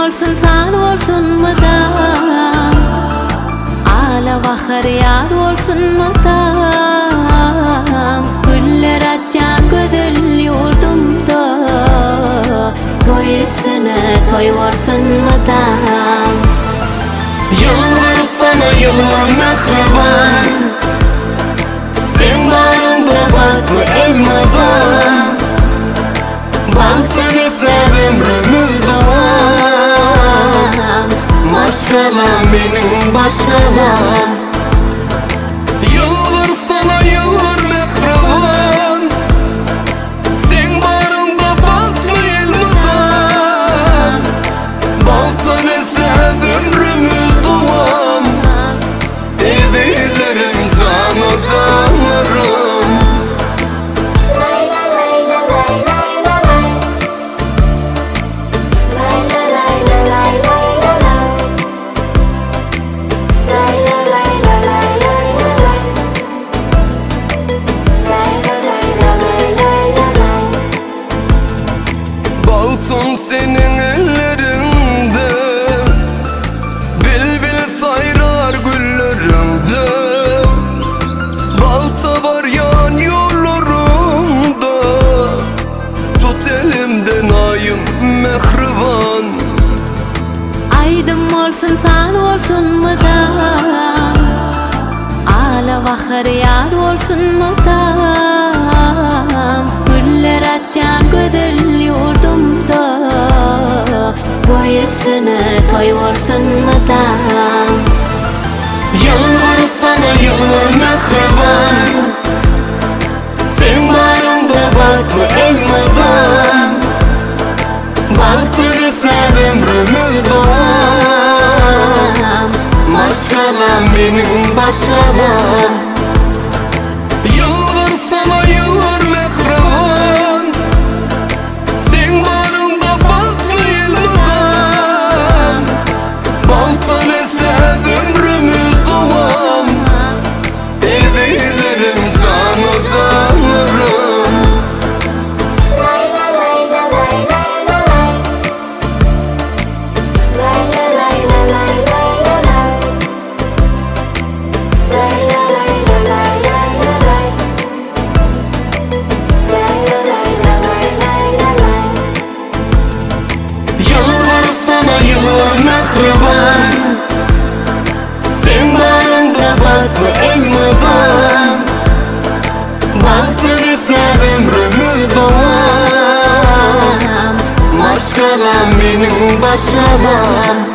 olsun san olsun madam ala bahar yad olsun madam güller açan gödül yurdumda toyisine toy olsun madam yıllar sana yıllar mehriban sen barında baktı elmadan baktı izledim ömür doğam maşkalam benim başkalam yıllar sana yıllar mehriban sen barında baktı elmadan baktı izledim ömür doğam edilerim canı canlarım Baltım senin ellerinde Bilbil sayrar güllerimde Balta var yan yollarımda Tut elimden ayım mehriban Aydım olsun san olsun madam Ala bahar yad olsun madam Güller açan gödül yurdumda Toyisine toy olsun madam Yıllar sana yıllar mehriban Sen barında baktı elmadan Baktı izledim ömür doğam Maşkalam benim başkalam Yıllar sana yıllar mehriban Sen barında baktı elmadan Baktı izledim ömür doğam Edilerim canı canlarım Yıllar sana yıllar mehriban Sen barında baktı elmadan Baktı izledim ömür doğam Maşkalam benim başkalam